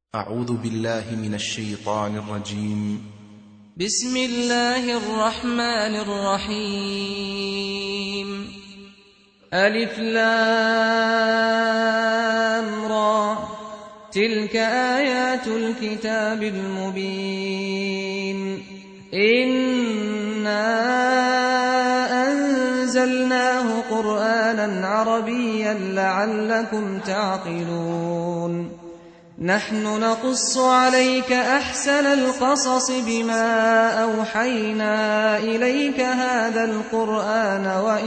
أعوذ بالله من الشيطان الرجيم. بسم الله الرحمن الرحيم. ألف لام را تلك آيات الكتاب المبين إنا أنزلناه قرآنا عربيا لعلكم تعقلون. نحن نقص عليك أحسن القصص بما أوحينا إليك هذا القرآن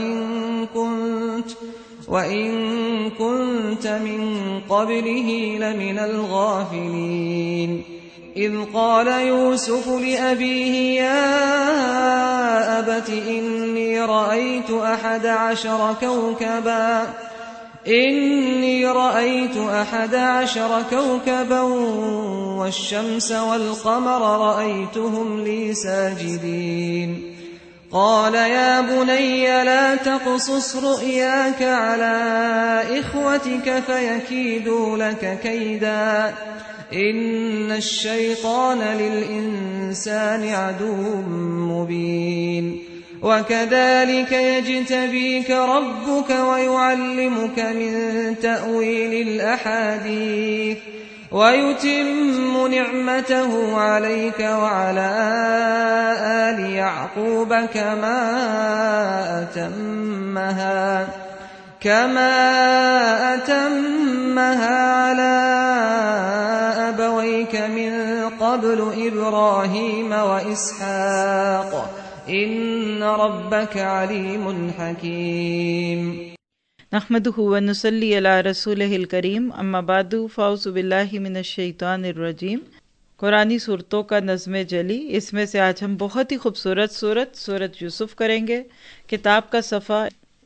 وإن كنت من قبله لمن الغافلين. إذ قال يوسف لأبيه يا أبت إني رأيت 11 كوكبا والشمس والقمر رأيتهم لي ساجدين. قال يا بني لا تقصص رؤياك على إخوتك فيكيدوا لك كيدا إن الشيطان للإنسان عدو مبين. وكذلك يجتبيك ربك ويعلمك من تأويل الأحاديث ويتم نعمته عليك وعلى آل يعقوب كما أتمها على أبويك من قبل إبراهيم وإسحاق إن ربك عليم حكيم. نحمده ونصلي على رسوله الکریم اما بعد فاعوذ باللہ من الشیطان الرجیم. قرآنی صورتوں کا نظم جلی، اس میں سے آج ہم بہت ہی خوبصورت سورت یوسف کریں گے. کتاب کا صفحہ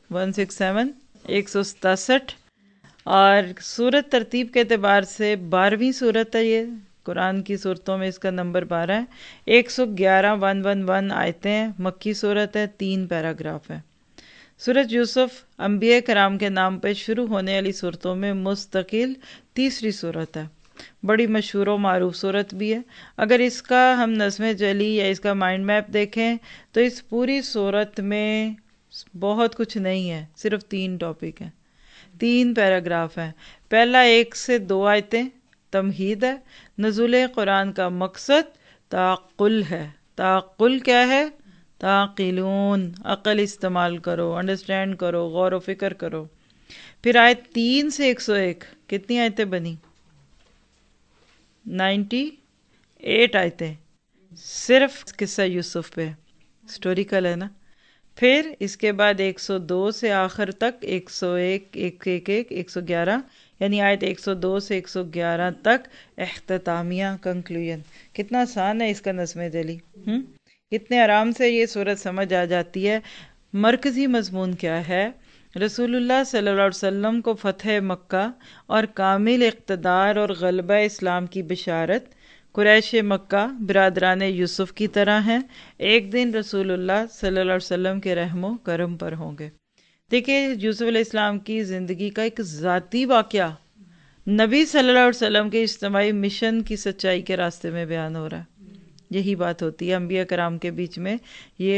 167 اور سورت ترتیب کے اعتبار سے 12ویں سورت ہے. یہ قرآن کی صورتوں میں اس کا نمبر 12 ہے. 111 آیتیں ہیں. مکی صورت ہے. 3 پیراگراف ہے. سورت یوسف انبیاء کرام کے نام پہ شروع ہونے والی صورتوں میں مستقل تیسری صورت ہے. بڑی مشہور و معروف صورت بھی ہے. اگر اس کا ہم نظم جلی یا اس کا مائنڈ میپ دیکھیں تو اس پوری صورت میں بہت کچھ نہیں ہے، صرف 3 ٹاپک ہیں، 3 پیراگراف ہیں. پہلا 1 سے 2 آیتیں تمہید ہے. نزول قرآن کا مقصد تعقل ہے. تعقل کیا ہے؟ تعقلون، عقل استعمال کرو، انڈرسٹینڈ کرو، غور و فکر کرو. پھر آیت 3 سے 101 کتنی آیتیں بنی؟ 98 آیتیں صرف قصہ یوسف پہ، ہسٹوریکل ہے نا. پھر اس کے بعد 102 سے آخر تک 101 111 یعنی آیت 102 سے 111 تک اختتامیہ کنکلوژن. کتنا آسان ہے اس کا نظم جلی، کتنے آرام سے یہ صورت سمجھ آ جاتی ہے. مرکزی مضمون کیا ہے؟ رسول اللہ صلی اللہ علیہ وسلم کو فتح مکہ اور کامل اقتدار اور غلبہ اسلام کی بشارت. قریش مکہ برادران یوسف کی طرح ہیں، ایک دن رسول اللہ صلی اللہ علیہ وسلم کے رحم و کرم پر ہوں گے. دیکھیں یوسف علیہ السلام کی زندگی کا ایک ذاتی واقعہ نبی صلی اللہ علیہ وسلم کے اجتماعی مشن کی سچائی کے راستے میں بیان ہو رہا ہے. یہی بات ہوتی ہے انبیاء کرام کے بیچ میں، یہ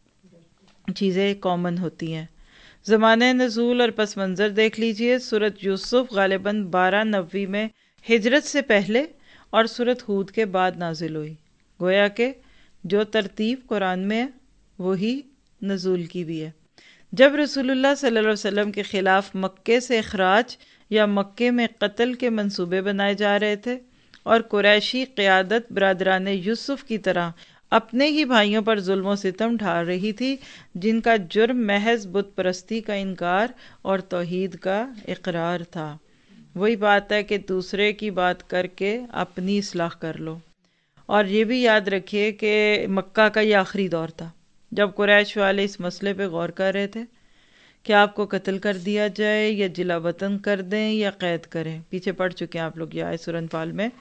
چیزیں کامن ہوتی ہیں. زمانہ نزول اور پس منظر دیکھ لیجئے. سورت یوسف غالباً 1290 میں ہجرت سے پہلے اور سورت ہود کے بعد نازل ہوئی. گویا کہ جو ترتیب قرآن میں ہے وہی نزول کی بھی ہے. جب رسول اللہ صلی اللہ علیہ وسلم کے خلاف مکے سے اخراج یا مکے میں قتل کے منصوبے بنائے جا رہے تھے اور قریشی قیادت برادران یوسف کی طرح اپنے ہی بھائیوں پر ظلم و ستم ڈھا رہی تھی، جن کا جرم محض بت پرستی کا انکار اور توحید کا اقرار تھا. وہی بات ہے کہ دوسرے کی بات کر کے اپنی اصلاح کر لو. اور یہ بھی یاد رکھیے کہ مکہ کا یہ آخری دور تھا جب قریش والے اس مسئلے پہ غور کر رہے تھے کہ آپ کو قتل کر دیا جائے یا جلا وطن کر دیں یا قید کریں. پیچھے پڑ چکے ہیں آپ لوگ یہ آیت سورہ انفال میں.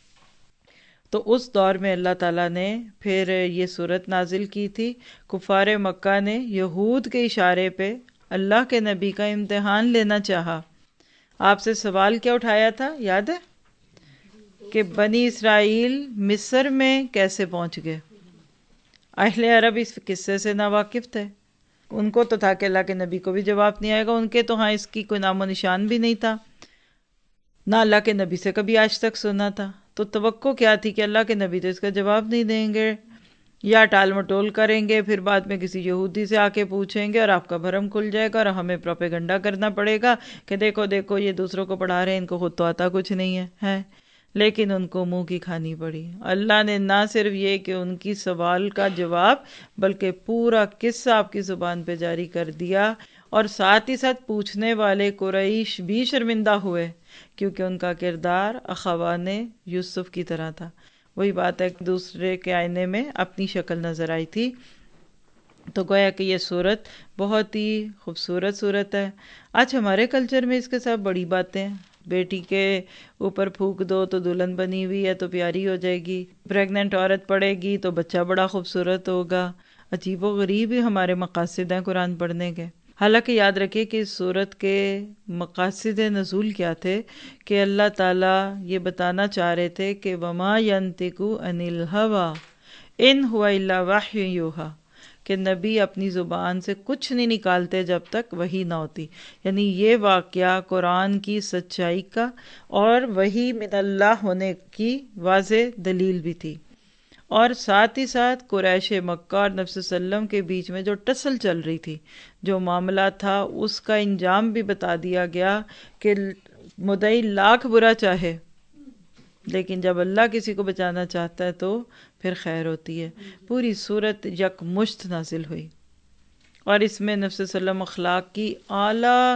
تو اس دور میں اللہ تعالیٰ نے پھر یہ صورت نازل کی تھی. کفار مکہ نے یہود کے اشارے پہ اللہ کے نبی کا امتحان لینا چاہا. آپ سے سوال کیا اٹھایا تھا، یاد ہے؟ کہ بنی اسرائیل مصر میں کیسے پہنچ گئے۔ اہل عرب اس قصے سے ناواقف تھے، ان کو تو تھا کہ اللہ کے نبی کو بھی جواب نہیں آئے گا، ان کے تو ہاں اس کی کوئی نام و نشان بھی نہیں تھا، نہ اللہ کے نبی سے کبھی آج تک سنا تھا، تو توقع کیا تھی کہ اللہ کے نبی تو اس کا جواب نہیں دیں گے، یا ٹال مٹول کریں گے، پھر بعد میں کسی یہودی سے آ کے پوچھیں گے اور آپ کا بھرم کھل جائے گا اور ہمیں پروپیگنڈا کرنا پڑے گا کہ دیکھو دیکھو یہ دوسروں کو پڑھا رہے ہیں، ان کو خود تو آتا کچھ نہیں ہے۔ لیکن ان کو منہ کی کھانی پڑی۔ اللہ نے نہ صرف یہ کہ ان کی سوال کا جواب بلکہ پورا قصہ آپ کی زبان پہ جاری کر دیا، اور ساتھ ہی ساتھ پوچھنے والے قریش بھی شرمندہ ہوئے کیونکہ ان کا کردار اخوان یوسف کی طرح تھا۔ وہی بات ہے کہ دوسرے کے آئینے میں اپنی شکل نظر آئی تھی۔ تو گویا کہ یہ صورت بہت ہی خوبصورت صورت ہے۔ آج ہمارے کلچر میں اس کے ساتھ بڑی باتیں ہیں، بیٹی کے اوپر پھونک دو تو دلہن بنی ہوئی ہے تو پیاری ہو جائے گی، پریگننٹ عورت پڑھے گی تو بچہ بڑا خوبصورت ہوگا۔ عجیب و غریب ہی ہمارے مقاصد ہیں قرآن پڑھنے کے۔ حالانکہ یاد رکھیے کہ اس صورت کے مقاصد نزول کیا تھے کہ اللہ تعالیٰ یہ بتانا چاہ رہے تھے کہ وَمَا يَنْتِقُ عَنِ الْهَوَىٰ إِنْ هُوَ إِلَّا وَحْيٌ يُوحَىٰ، کہ نبی اپنی زبان سے کچھ نہیں نکالتے جب تک وحی نہ ہوتی۔ یعنی یہ واقعہ قرآن کی سچائی کا اور وحی من اللہ ہونے کی واضح دلیل بھی تھی، اور ساتھ ہی ساتھ قریش مکہ اور نبی صلی اللہ علیہ وسلم کے بیچ میں جو ٹسل چل رہی تھی، جو معاملہ تھا، اس کا انجام بھی بتا دیا گیا کہ مدعی لاکھ برا چاہے لیکن جب اللہ کسی کو بچانا چاہتا ہے تو پھر خیر ہوتی ہے۔ پوری صورت یکمشت نازل ہوئی، اور اس میں نبی صلی اللہ علیہ وسلم اخلاق کی اعلیٰ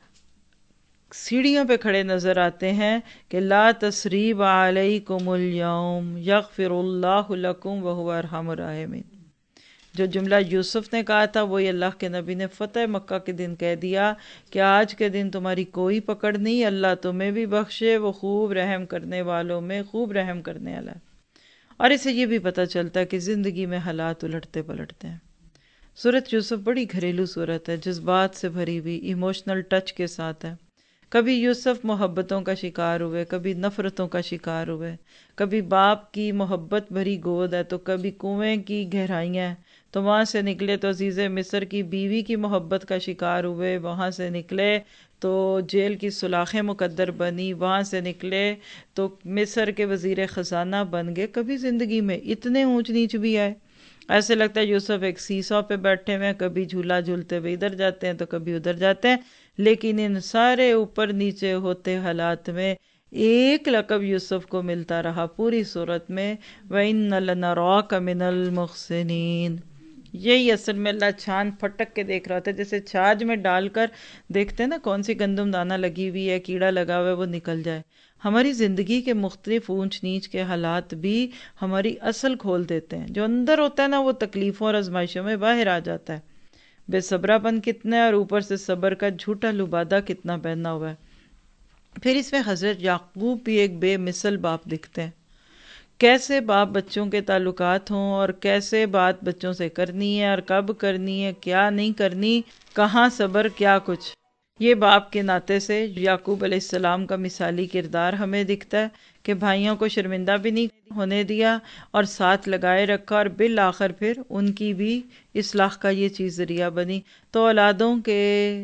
سیڑھیوں پہ کھڑے نظر آتے ہیں کہ لا تثریب علیکم اليوم یغفر اللہ لکم وہو ارحم الراحمین۔ جو جملہ یوسف نے کہا تھا وہی اللہ کے نبی نے فتح مکہ کے دن کہہ دیا کہ آج کے دن تمہاری کوئی پکڑ نہیں، اللہ تمہیں بھی بخشے، وہ خوب رحم کرنے والوں میں خوب رحم کرنے والا ہے۔ اور اسے یہ بھی پتہ چلتا ہے کہ زندگی میں حالات الٹتے پلٹتے ہیں۔ سورۃ یوسف بڑی گھریلو سورت ہے، جذبات سے بھری ہوئی، ایموشنل ٹچ کے ساتھ ہے۔ کبھی یوسف محبتوں کا شکار ہوئے، کبھی نفرتوں کا شکار ہوئے، کبھی باپ کی محبت بھری گود ہے تو کبھی کنویں کی گہرائیاں ہیں، تو وہاں سے نکلے تو عزیز مصر کی بیوی کی محبت کا شکار ہوئے، وہاں سے نکلے تو جیل کی سلاخیں مقدر بنی، وہاں سے نکلے تو مصر کے وزیر خزانہ بن گئے۔ کبھی زندگی میں اتنے اونچ نیچ بھی آئے، ایسے لگتا ہے یوسف ایک سیسو پہ بیٹھے ہوئے ہیں، کبھی جھولا جھولتے ہوئے ادھر جاتے ہیں تو کبھی ادھر جاتے ہیں، لیکن ان سارے اوپر نیچے ہوتے حالات میں ایک لقب یوسف کو ملتا رہا پوری صورت میں، وَإِنَّ لَنَرَاكَ مِنَ الْمُحْسِنِينَ۔ یہی اصل میں اللہ چھان پھٹک کے دیکھ رہا ہوتا ہے، جیسے چھاج میں ڈال کر دیکھتے ہیں نا کون سی گندم دانہ لگی ہوئی ہے، کیڑا لگا ہوا ہے، وہ نکل جائے۔ ہماری زندگی کے مختلف اونچ نیچ کے حالات بھی ہماری اصل کھول دیتے ہیں، جو اندر ہوتا ہے نا وہ تکلیفوں اور آزمائشوں میں باہر آ جاتا ہے۔ بے صبرا پن کتنا ہے اور اوپر سے صبر کا جھوٹا لبادہ کتنا پہنا ہوا ہے۔ پھر اس میں حضرت یعقوب بھی ایک بے مثل باپ دکھتے ہیں، کیسے باپ بچوں کے تعلقات ہوں اور کیسے بات بچوں سے کرنی ہے اور کب کرنی ہے، کیا نہیں کرنی، کہاں صبر، کیا کچھ۔ یہ باپ کے ناطے سے یعقوب علیہ السلام کا مثالی کردار ہمیں دکھتا ہے کہ بھائیوں کو شرمندہ بھی نہیں ہونے دیا اور ساتھ لگائے رکھا، اور بالآخر پھر ان کی بھی اصلاح کا یہ چیز ذریعہ بنی۔ تو اولادوں کے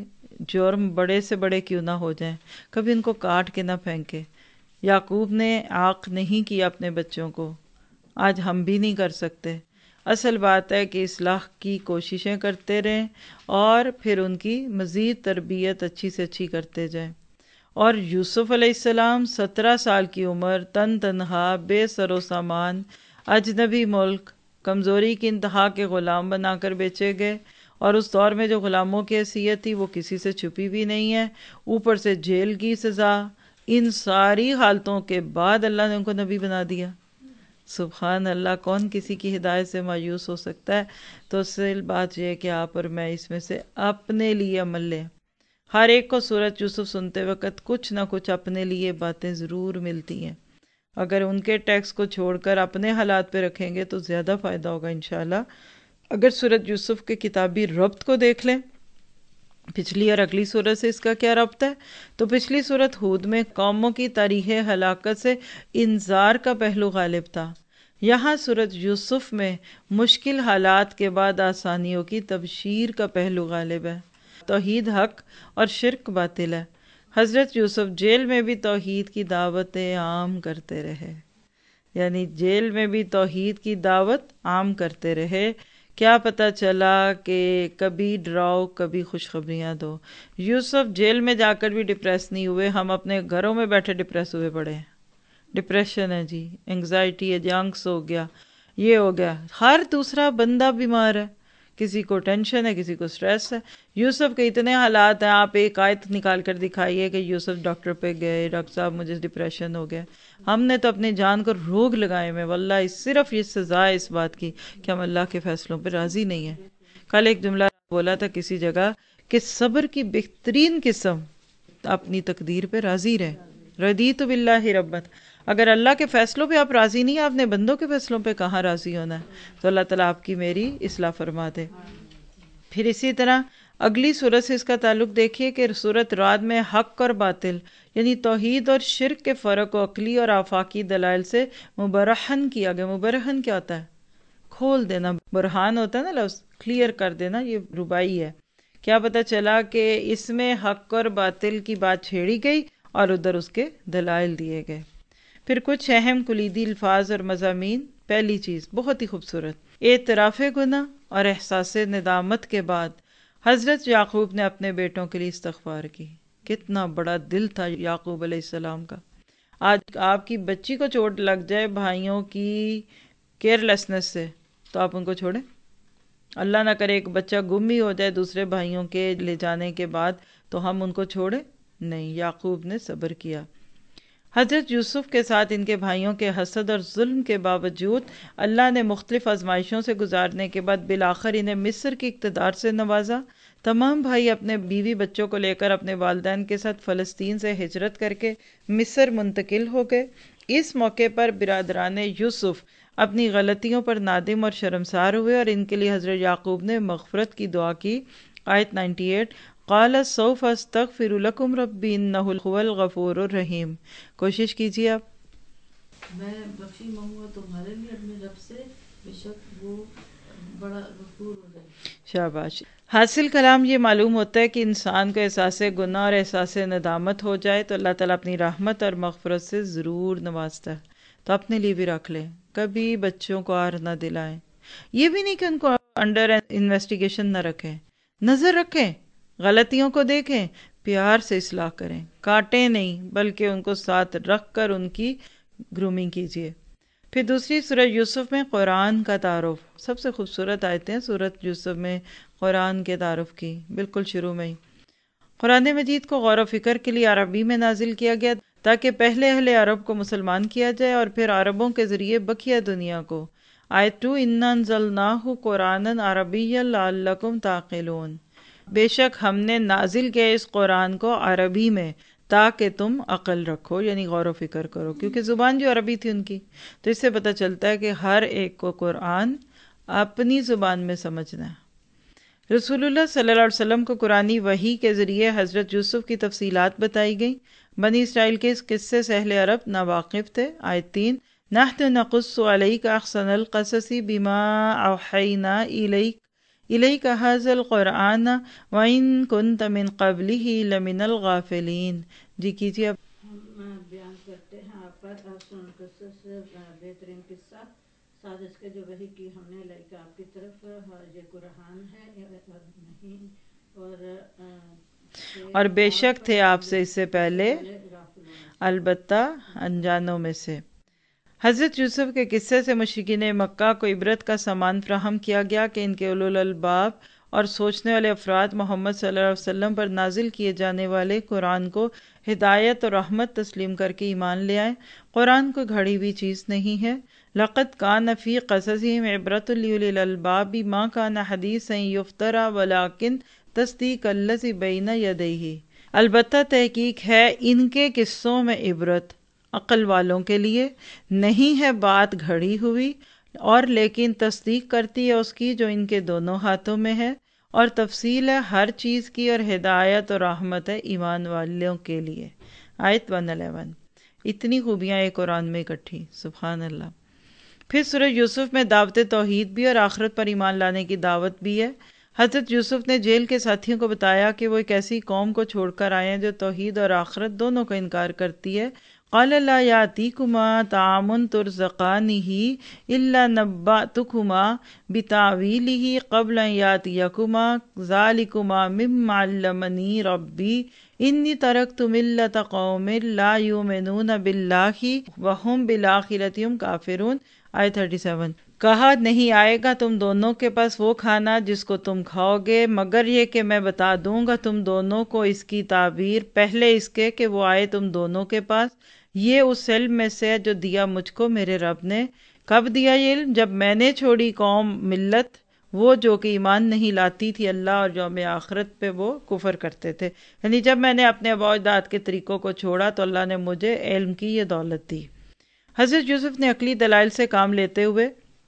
جرم بڑے سے بڑے کیوں نہ ہو جائیں، کبھی ان کو کاٹ کے نہ پھینکے۔ یعقوب نے عاق نہیں کیا اپنے بچوں کو، آج ہم بھی نہیں کر سکتے۔ اصل بات ہے کہ اصلاح کی کوششیں کرتے رہیں اور پھر ان کی مزید تربیت اچھی سے اچھی کرتے جائیں۔ اور یوسف علیہ السلام 17 سال کی عمر، تن تنہا، بے سر و سامان، اجنبی ملک، کمزوری کی انتہا کے غلام بنا کر بیچے گئے، اور اس دور میں جو غلاموں کی حیثیت تھی وہ کسی سے چھپی بھی نہیں ہے، اوپر سے جیل کی سزا۔ ان ساری حالتوں کے بعد اللہ نے ان کو نبی بنا دیا۔ سبحان اللہ، کون کسی کی ہدایت سے مایوس ہو سکتا ہے؟ تو اصل بات یہ ہے کہ آپ اور میں اس میں سے اپنے لیے عمل لیں۔ ہر ایک کو سورۃ یوسف سنتے وقت کچھ نہ کچھ اپنے لیے باتیں ضرور ملتی ہیں، اگر ان کے ٹیکسٹ کو چھوڑ کر اپنے حالات پہ رکھیں گے تو زیادہ فائدہ ہوگا انشاءاللہ۔ اگر سورۃ یوسف کے کتابی ربط کو دیکھ لیں پچھلی اور اگلی صورت سے اس کا کیا ربط ہے؟ تو پچھلی صورت ہود میں قوموں کی تاریخ ہلاکت سے انذار کا پہلو غالب تھا، یہاں صورت یوسف میں مشکل حالات کے بعد آسانیوں کی تبشیر کا پہلو غالب ہے۔ توحید حق اور شرک باطل ہے۔ حضرت یوسف جیل میں بھی توحید کی دعوتیں عام کرتے رہے، یعنی جیل میں بھی توحید کی دعوت عام کرتے رہے۔ کیا پتہ چلا کہ کبھی ڈراؤ کبھی خوشخبریاں دو۔ یوسف جیل میں جا کر بھی ڈپریس نہیں ہوئے، ہم اپنے گھروں میں بیٹھے ڈپریس ہوئے پڑے ہیں۔ ڈپریشن ہے جی، انگزائٹی ہے جی، انکس ہو گیا، یہ ہو گیا، ہر دوسرا بندہ بیمار ہے، کسی کو ٹینشن ہے، کسی کو سٹریس ہے۔ یوسف کے اتنے حالات ہیں، آپ ایک آیت نکال کر دکھائیے کہ یوسف ڈاکٹر پہ گئے، ڈاکٹر صاحب مجھے ڈپریشن ہو گیا۔ ہم نے تو اپنی جان کو روگ لگائے میں، واللہ صرف یہ سزا ہے اس بات کی کہ ہم اللہ کے فیصلوں پہ راضی نہیں ہیں۔ کل ایک جملہ بولا تھا کسی جگہ کہ صبر کی بہترین قسم اپنی تقدیر پہ راضی رہے۔ رضیت باللہ ربا، اگر اللہ کے فیصلوں پہ آپ راضی نہیں ہیں، آپ نے بندوں کے فیصلوں پہ کہاں راضی ہونا ہے؟ تو اللہ تعالیٰ آپ کی میری اصلاح فرما دے۔ پھر اسی طرح اگلی صورت سے اس کا تعلق دیکھیے کہ صورت رعد میں حق اور باطل یعنی توحید اور شرک کے فرق کو عقلی اور آفاقی دلائل سے مبرہن کیا گیا۔ مبرہن کیا ہوتا ہے؟ کھول دینا۔ برہان ہوتا ہے نا لفظ، کلیئر کر دینا، یہ ربائی ہے۔ کیا پتہ چلا کہ اس میں حق اور باطل کی بات چھیڑی گئی اور ادھر اس کے دلائل دیے گئے۔ پھر کچھ اہم کلیدی الفاظ اور مضامین۔ پہلی چیز بہت ہی خوبصورت، اعتراف گناہ اور احساس ندامت کے بعد حضرت یعقوب نے اپنے بیٹوں کے لیے استغفار کی۔ کتنا بڑا دل تھا یعقوب علیہ السلام کا۔ آج آپ کی بچی کو چوٹ لگ جائے بھائیوں کی کیئرلیسنس سے تو آپ ان کو چھوڑیں؟ اللہ نہ کرے ایک بچہ گم ہی ہو جائے دوسرے بھائیوں کے لے جانے کے بعد تو ہم ان کو چھوڑیں؟ نہیں، یعقوب نے صبر کیا۔ حضرت یوسف کے ساتھ ان کے بھائیوں کے حسد اور ظلم کے باوجود اللہ نے مختلف آزمائشوں سے گزارنے کے بعد بالآخر انہیں مصر کی اقتدار سے نوازا۔ تمام بھائی اپنے بیوی بچوں کو لے کر اپنے والدین کے ساتھ فلسطین سے ہجرت کر کے مصر منتقل ہو گئے۔ اس موقع پر برادران یوسف اپنی غلطیوں پر نادم اور شرمسار ہوئے اور ان کے لیے حضرت یعقوب نے مغفرت کی دعا کی۔ آیت 98، قال سوف استغفر لکم ربی انہ هو الغفور الرحیم۔ کوشش کیجیے آپ۔ میں بخشی مانگوں تمہارے لیے اپنے رب سے، بے شک وہ بڑا غفور ہے۔ شاباش۔ حاصل کلام یہ معلوم ہوتا ہے کہ انسان کو احساس گناہ اور احساس ندامت ہو جائے تو اللہ تعالیٰ اپنی رحمت اور مغفرت سے ضرور نوازتا ہے۔ تو اپنے لیے بھی رکھ لیں، کبھی بچوں کو آر نہ دلائیں۔ یہ بھی نہیں کہ ان کو انڈر انویسٹیگیشن نہ رکھیں، نظر رکھیں، غلطیوں کو دیکھیں، پیار سے اصلاح کریں، کاٹیں نہیں بلکہ ان کو ساتھ رکھ کر ان کی گرومنگ کیجیے۔ پھر دوسری سورہ یوسف میں قرآن کا تعارف، سب سے خوبصورت آیتیں سورۃ یوسف میں قرآن کے تعارف کی، بالکل شروع میں ہی۔ قرآن مجید کو غور و فکر کے لیے عربی میں نازل کیا گیا تاکہ پہلے اہل عرب کو مسلمان کیا جائے اور پھر عربوں کے ذریعے بقیہ دنیا کو۔ آیت 2، اِنَّا أَنزَلْنَاهُ قُرْآنًا عَرَبِيًّا لَعَلَّكُمْ تَعْقِلُونَ۔ بے شک ہم نے نازل کیا اس قرآن کو عربی میں تاکہ تم عقل رکھو، یعنی غور و فکر کرو، کیونکہ زبان جو عربی تھی ان کی۔ تو اس سے پتہ چلتا ہے کہ ہر ایک کو قرآن اپنی زبان میں سمجھنا ہے۔ رسول اللہ صلی اللہ علیہ وسلم کو قرآنی وحی کے ذریعے حضرت یوسف کی تفصیلات بتائی گئیں۔ بنی اسرائیل کے اس قصے سے اہل عرب ناواقف تھے۔ آیت 3، نحن نقص علیک احسن القصص بما اوحینا الیک ھذا القرآن وان کنت من قبلہ لمن الغافلین۔ جی کیجیے اب۔ ہم بیان کرتے ہیں آپ پر احسن القصص، بہترین قصہ سازش کے جو وحی کی ہم نے لائک آپ کی طرف، یہ قرآن ہے نہیں، اور بے شک تھے آپ سے اس سے پہلے البتہ انجانوں میں سے۔ حضرت یوسف کے قصے سے مشرکین مکہ کو عبرت کا سامان فراہم کیا گیا کہ ان کے اولو الالباب اور سوچنے والے افراد محمد صلی اللہ علیہ وسلم پر نازل کیے جانے والے قرآن کو ہدایت اور رحمت تسلیم کر کے ایمان لے آئیں۔ قرآن کوئی گھڑی ہوئی چیز نہیں ہے۔ لقد کان فی قصصہم عبرۃ لأولی الالباب ما کان حدیثا یفتری ولکن تصدیق الذی بین یدیہ۔ البتہ تحقیق ہے ان کے قصوں میں عبرت عقل والوں کے لیے، نہیں ہے بات گھڑی ہوئی، اور لیکن تصدیق کرتی ہے اس کی جو ان کے دونوں ہاتھوں میں ہے، اور تفصیل ہے ہر چیز کی، اور ہدایت اور رحمت ہے ایمان والوں کے لیے۔ آیت 111۔ اتنی خوبیاں ایک قرآن میں اکٹھی، سبحان اللہ۔ پھر سورہ یوسف میں دعوت توحید بھی اور آخرت پر ایمان لانے کی دعوت بھی ہے۔ حضرت یوسف نے جیل کے ساتھیوں کو بتایا کہ وہ ایک ایسی قوم کو چھوڑ کر آئے ہیں جو توحید اور آخرت دونوں کا انکار کرتی ہے۔ قال لا یاتیکما طعام ترزقانہ الا نبأتکما بتاویلہ قبل ان یاتیکما ذالکما مما علمنی ربی انی ترکت ملۃ قوم لا یؤمنون باللہ وہم بالآخرۃ ہم کافرون۔ آیت 37۔ کہا نہیں آئے گا تم دونوں کے پاس وہ کھانا جس کو تم کھاؤ گے مگر یہ کہ میں بتا دوں گا تم دونوں کو اس کی تعبیر پہلے اس کے کہ وہ آئے تم دونوں کے پاس۔ یہ اس علم میں سے ہے جو دیا مجھ کو میرے رب نے۔ کب دیا یہ علم؟ جب میں نے چھوڑی قوم ملت وہ جو کہ ایمان نہیں لاتی تھی اللہ اور یوم آخرت پہ وہ کفر کرتے تھے، یعنی جب میں نے اپنے آباء و اجداد کے طریقوں کو چھوڑا تو اللہ نے مجھے علم کی یہ دولت دی۔ حضرت یوسف نے عقلی دلائل سے کام لیتے ہوئے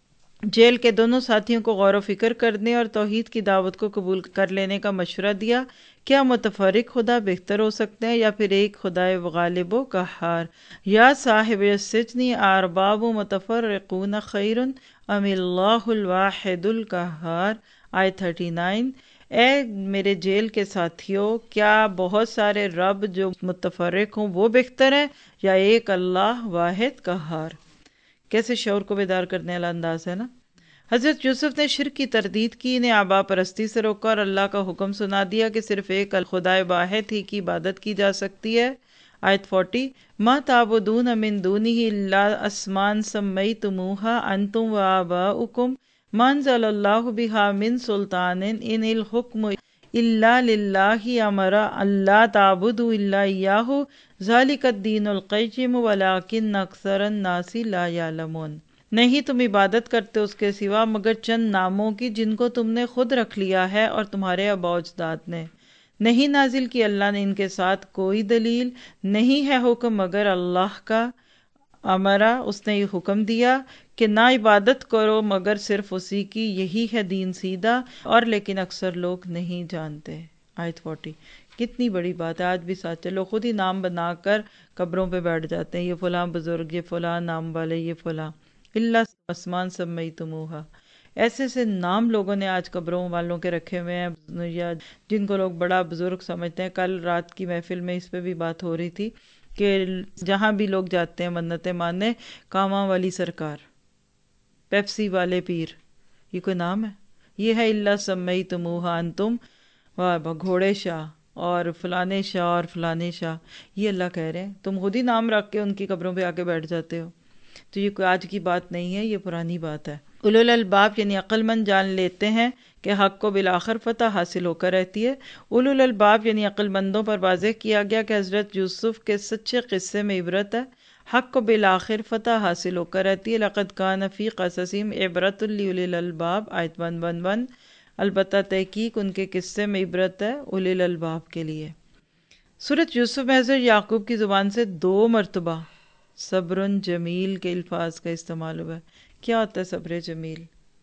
جیل کے دونوں ساتھیوں کو غور و فکر کرنے اور توحید کی دعوت کو قبول کر لینے کا مشورہ دیا۔ کیا متفرق خدا بہتر ہو سکتے ہیں یا پھر ایک خدائے غالب و قہار؟ یا صاحب السجن ارباب متفرقون خیر ام اللہ الواحد القہار۔ آیت 39۔ اے میرے جیل کے ساتھیوں، کیا بہت سارے رب جو متفرق ہوں وہ بہتر ہیں یا ایک اللہ واحد قہار؟ کیسے شعور کو بیدار کرنے والا انداز ہے نا۔ حضرت یوسف نے شرک کی تردید کی، انہیں آبا پرستی سے روکا اور اللہ کا حکم سنا دیا کہ صرف ایک خدائے واحد ہی کی عبادت کی جا سکتی ہے۔ آیت 40۔ ما تعبدون من دونہ الا اسماء سمیتموہا انتم وآباؤکم ما انزل اللہ بہا من سلطان ان الحکم الا للہ امر اللہ تعبدوا الا ایاہ ذالک الدین القیم ولکن اکثر الناس لا یعلمون۔ نہیں تم عبادت کرتے اس کے سوا مگر چند ناموں کی جن کو تم نے خود رکھ لیا ہے اور تمہارے آباء و اجداد نے۔ نہیں نازل کی اللہ نے ان کے ساتھ کوئی دلیل، نہیں ہے حکم مگر اللہ کا۔ امرا اس نے یہ حکم دیا کہ نہ عبادت کرو مگر صرف اسی کی، یہی ہے دین سیدھا، اور لیکن اکثر لوگ نہیں جانتے۔ آیت 40۔ کتنی بڑی بات ہے، آج بھی ساتھ لوگ خود ہی نام بنا کر قبروں پہ بیٹھ جاتے ہیں، یہ فلاں بزرگ، یہ فلاں نام والے، یہ فلاں۔ اللہ اسمان سمیتموہا، ایسے سے نام لوگوں نے آج قبروں والوں کے رکھے ہوئے ہیں یا جن کو لوگ بڑا بزرگ سمجھتے ہیں۔ کل رات کی محفل میں اس پہ بھی بات ہو رہی تھی کہ جہاں بھی لوگ جاتے ہیں منتیں ماننے، کاماں والی سرکار، پیپسی والے پیر، یہ کوئی نام ہے؟ یہ ہے اللہ سمیتموہا انتم گھوڑے شاہ اور فلانے شاہ اور فلانے شاہ، یہ اللہ کہہ رہے ہیں تم خود ہی نام رکھ کے ان کی قبروں پہ آ کے بیٹھ جاتے ہو۔ تو یہ کوئی آج کی بات نہیں ہے، یہ پرانی بات ہے۔ اولو الالباب یعنی عقل مند جان لیتے ہیں کہ حق کو بالآخر فتح حاصل ہو کر رہتی ہے۔ اولو الالباب یعنی عقل مندوں پر واضح کیا گیا کہ حضرت یوسف کے سچے قصے میں عبرت ہے، حق کو بالآخر فتح حاصل ہو کر رہتی ہے۔ لقد کان فی قصصہم عبرۃ لأولی الالباب۔ آیت 111۔ البتہ تحقیق ان کے قصے میں عبرت ہے اولی الالباب کے لیے۔ سورۃ یوسف میں حضرت یعقوب کی زبان سے 2 مرتبہ صبر جمیل کے الفاظ کا استعمال ہوا ہے۔ کیا ہوتا ہے صبر جمیل؟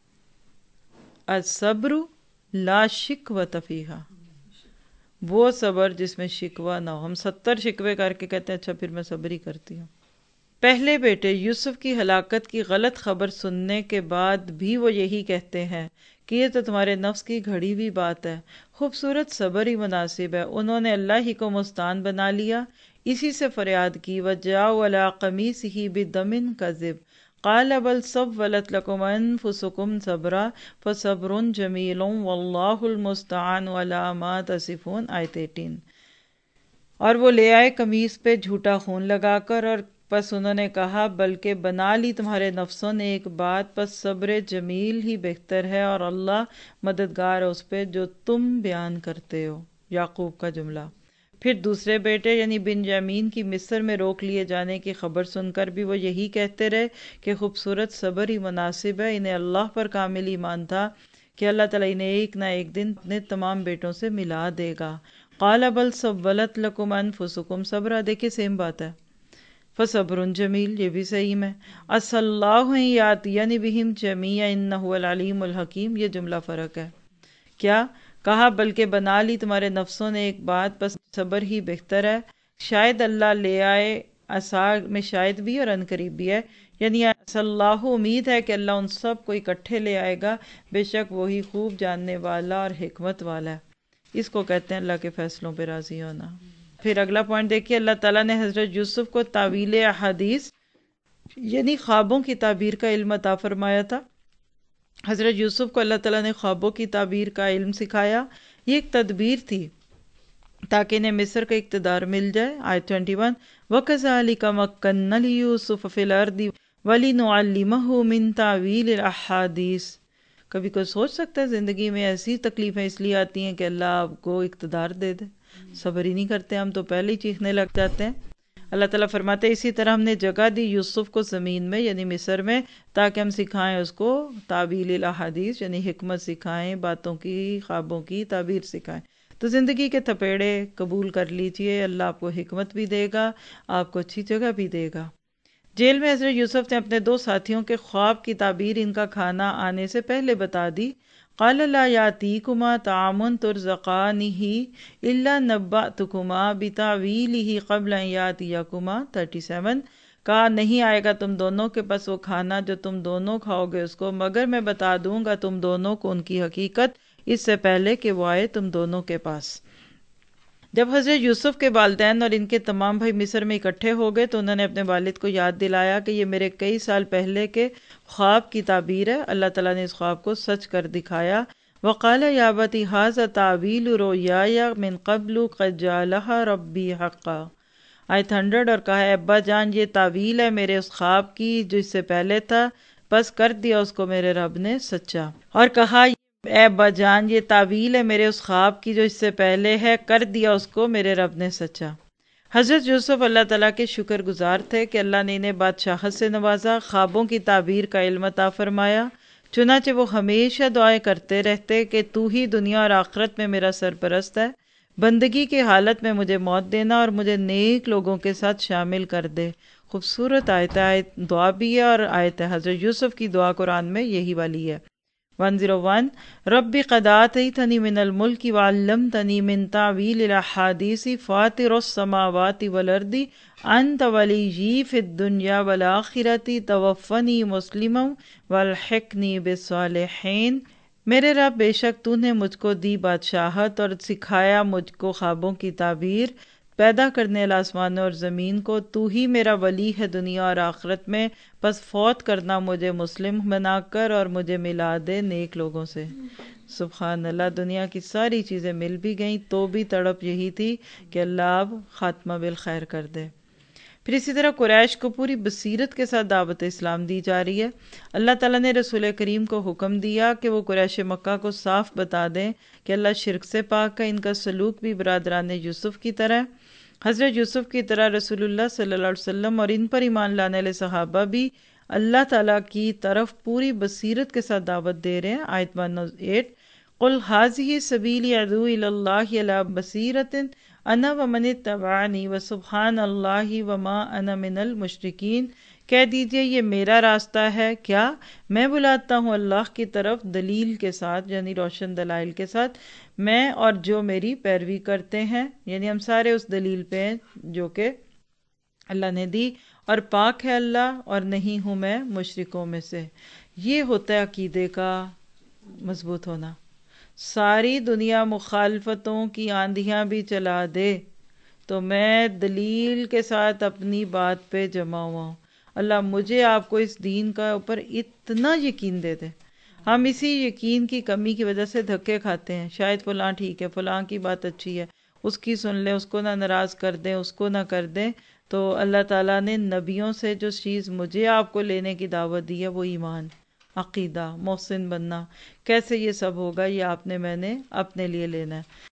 الصبر لا شکوۃ فیہا، وہ صبر جس میں شکوہ نہ ہو۔ ہم 70 شکوے کر کے کہتے ہیں اچھا پھر میں صبر ہی کرتی ہوں۔ پہلے بیٹے یوسف کی ہلاکت کی غلط خبر سننے کے بعد بھی وہ یہی کہتے ہیں کہ یہ تو تمہارے نفس کی گھڑی ہوئی بات ہے، خوبصورت صبر ہی مناسب ہے۔ انہوں نے اللہ ہی کو مستعان بنا لیا، اسی سے فریاد کی۔ وَجَاءُوا عَلَىٰ قَمِيصِهِ بِدَمٍ كَذِبٍ قَالَ بَلْ سَوَّلَتْ لَكُمْ أَنفُسُكُمْ صَبْرًا فَصَبْرٌ جَمِيلٌ وَاللَّهُ الْمُسْتَعَانُ عَلَىٰ مَا تَصِفُونَ۔ آیت 18۔ اور وہ لے آئے قمیص پہ جھوٹا خون لگا کر، اور پس انہوں نے کہا بلکہ بنا لی تمہارے نفسوں نے ایک بات، پس صبر جمیل ہی بہتر ہے اور اللہ مددگار ہے اس پہ جو تم بیان کرتے ہو۔ یعقوب کا جملہ۔ پھر دوسرے بیٹے یعنی بنیامین کی مصر میں روک لیے جانے کی خبر سن کر بھی وہ یہی کہتے رہے کہ خوبصورت صبر ہی مناسب ہے۔ انہیں اللہ پر کامل ایمان تھا کہ اللہ تعالیٰ انہیں ایک نہ ایک دن اپنے تمام بیٹوں سے ملا دے گا۔ قال بل سولت لکم انفسکم صبرا، دیکھیں سیم بات ہے۔ فصبر جمیل، یہ بھی صحیح میں۔ عسى اللہ ان یاتینی بہم جمیعا انہ هو العلیم الحکیم، یہ جملہ فرق ہے۔ کیا کہا بلکہ بنا لی تمہارے نفسوں نے ایک بات، بس صبر ہی بہتر ہے، شاید اللہ لے آئے، عسا میں شاید بھی اور ان قریب بھی ہے، یعنی اللہ امید ہے کہ اللہ ان سب کو اکٹھے لے آئے گا، بے شک وہی خوب جاننے والا اور حکمت والا ہے۔ اس کو کہتے ہیں اللہ کے فیصلوں پہ راضی ہونا۔ پھر اگلا پوائنٹ دیکھیے، اللہ تعالیٰ نے حضرت یوسف کو تعویل احادیث یعنی خوابوں کی تعبیر کا علم عطا فرمایا تھا۔ حضرت یوسف کو اللہ تعالیٰ نے خوابوں کی تعبیر کا علم سکھایا، یہ ایک تدبیر تھی تاکہ انہیں مصر کا اقتدار مل جائے۔ آیت 21 وَكَذَلِكَ مَكَّنَّا لِيُوسُفَ فِي الْأَرْضِ وَلِنُعَلِّمَهُ مِن تَأْوِيلِ الْأَحَادِيثِ۔ کبھی کوئی سوچ سکتا ہے زندگی میں ایسی تکلیفیں اس لیے آتی ہیں کہ اللہ آپ کو اقتدار دے دے؟ صبر ہی نہیں کرتے ہم تو پہلے ہی چیخنے لگ جاتے ہیں۔ اللہ تعالیٰ فرماتے ہیں اسی طرح ہم نے جگہ دی یوسف کو زمین میں یعنی مصر میں، تاکہ ہم سکھائیں اس کو تعویل الاحادیث یعنی حکمت سکھائیں، باتوں کی خوابوں کی تعبیر سکھائیں۔ تو زندگی کے تھپیڑے قبول کر لیجئے، اللہ آپ کو حکمت بھی دے گا، آپ کو اچھی جگہ بھی دے گا۔ جیل میں حضرت یوسف نے اپنے 2 ساتھیوں کے خواب کی تعبیر ان کا کھانا آنے سے پہلے بتا دی۔ قال لا یاتیکما طعام ترزقانہ الا نبأتکما بتاویلہ قبل ان یاتیکما 37 کہا نہیں آئے گا تم دونوں کے پاس وہ کھانا جو تم دونوں کھاؤ گے اس کو، مگر میں بتا دوں گا تم دونوں کو ان کی حقیقت اس سے پہلے کہ وہ آئے تم دونوں کے پاس۔ جب حضرت یوسف کے والدین اور ان کے تمام بھائی مصر میں اکٹھے ہو گئے تو انہوں نے اپنے والد کو یاد دلایا کہ یہ میرے کئی سال پہلے کے خواب کی تعبیر ہے، اللہ تعالیٰ نے اس خواب کو سچ کر دکھایا۔ وَقَالَ يَا أَبَتِ هَٰذَا تَأْوِيلُ رُؤْيَايَ مِن قَبْلُ قَدْ جَعَلَهَا رَبِّي حَقًّا۔ آیت 100 اور کہا ہے ابا جان یہ تعویل ہے میرے اس خواب کی جو اس سے پہلے تھا، بس کر دیا اس کو میرے رب نے سچا۔ اور کہا اے ابا جان یہ تعویل ہے میرے اس خواب کی جو اس سے پہلے ہے، کر دیا اس کو میرے رب نے سچا۔ حضرت یوسف اللہ تعالیٰ کے شکر گزار تھے کہ اللہ نے انہیں بادشاہت سے نوازا، خوابوں کی تعبیر کا علم عطا فرمایا، چنانچہ وہ ہمیشہ دعائیں کرتے رہتے کہ تو ہی دنیا اور آخرت میں میرا سرپرست ہے، بندگی کی حالت میں مجھے موت دینا اور مجھے نیک لوگوں کے ساتھ شامل کر دے۔ خوبصورت آیت دعا بھی ہے اور آیت ہے حضرت یوسف کی دعا قرآن میں یہی والی ہے۔ 101 رب قد آتیتنی من الملک وعلمتنی من تعویل الاحادیث فاطر السماوات والارض انت ولیی فی الدنیا والآخرۃ توفنی مسلما والحقنی بالصالحین۔ میرے رب بے شک تو نے مجھ کو دی بادشاہت اور سکھایا مجھ کو خوابوں کی تعبیر، پیدا کرنے والا آسمانوں اور زمین کو، تو ہی میرا ولی ہے دنیا اور آخرت میں، بس فوت کرنا مجھے مسلم بنا کر اور مجھے ملا دے نیک لوگوں سے۔ سبحان اللہ، دنیا کی ساری چیزیں مل بھی گئیں تو بھی تڑپ یہی تھی کہ اللہ اب خاتمہ بالخیر کر دے۔ پھر اسی طرح قریش کو پوری بصیرت کے ساتھ دعوت اسلام دی جا رہی ہے۔ اللہ تعالیٰ نے رسول کریم کو حکم دیا کہ وہ قریش مکہ کو صاف بتا دیں کہ اللہ شرک سے پاک ہے، ان کا سلوک بھی برادران یوسف کی طرح ہے۔ حضرت یوسف کی طرح رسول اللہ صلی اللہ علیہ وسلم اور ان پر ایمان لانے والے صحابہ بھی اللہ تعالیٰ کی طرف پوری بصیرت کے ساتھ دعوت دے رہے ہیں۔ آیت 108 قُلْ هَٰذِهِ سَبِيلِي أَدْعُو إِلَى اللَّهِ عَلَىٰ بَصِيرَةٍ أَنَا وَمَنِ اتَّبَعَنِي وَسُبْحَانَ اللَّهِ وَمَا أَنَا مِنَ الْمُشْرِكِينَ۔ کہہ دیجئے یہ میرا راستہ ہے، کیا میں بلاتا ہوں اللہ کی طرف دلیل کے ساتھ یعنی روشن دلائل کے ساتھ، میں اور جو میری پیروی کرتے ہیں، یعنی ہم سارے اس دلیل پہ ہیں جو کہ اللہ نے دی، اور پاک ہے اللہ اور نہیں ہوں میں مشرکوں میں سے۔ یہ ہوتا ہے عقیدے کا مضبوط ہونا۔ ساری دنیا مخالفتوں کی آندھیاں بھی چلا دے تو میں دلیل کے ساتھ اپنی بات پہ جمع ہوا ہوں۔ اللہ مجھے آپ کو اس دین کا اوپر اتنا یقین دے دے۔ ہم اسی یقین کی کمی کی وجہ سے دھکے کھاتے ہیں، شاید فلاں ٹھیک ہے، فلاں کی بات اچھی ہے، اس کی سن لیں، اس کو نہ ناراض کر دیں، اس کو نہ کر دیں۔ تو اللہ تعالیٰ نے نبیوں سے جو چیز مجھے آپ کو لینے کی دعوت دی ہے وہ ایمان، عقیدہ، محسن بننا، کیسے یہ سب ہوگا، یہ آپ نے میں نے اپنے لیے لینا ہے۔